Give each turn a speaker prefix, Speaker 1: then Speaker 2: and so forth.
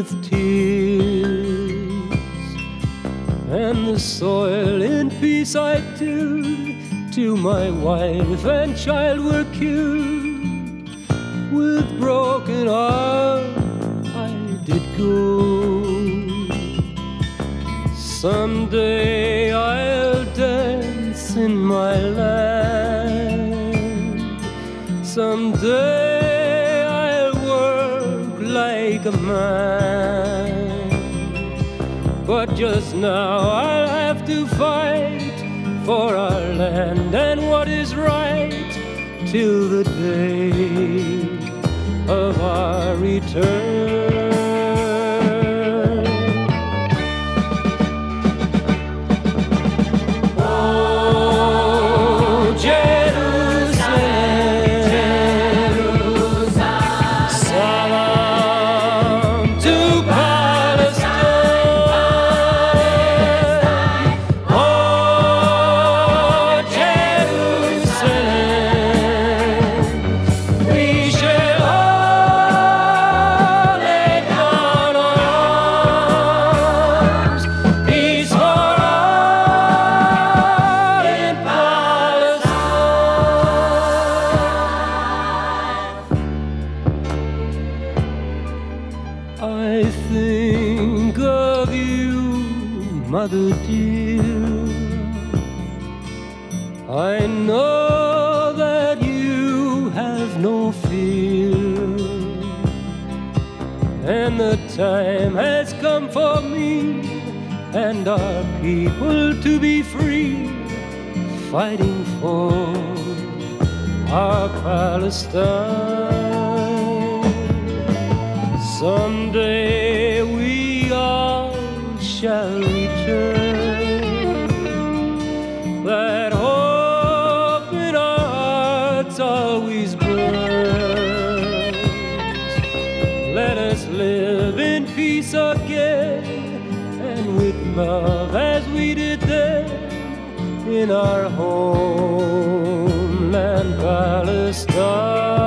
Speaker 1: tears, and the soil in peace I tilled, till my wife and child were killed. With broken arm I did go. Someday I'll dance in my land. Someday I'll work like a man. But just now I'll have to fight for our land and what is right, till the day of our return. I think of you, mother dear. I know that you have no fear, and the time has come for me and our people to be free, fighting for our Palestine. Someday we all shall return. That hope in our hearts always burns. Let us live in peace again, and with love as we did then, in our homeland Palestine.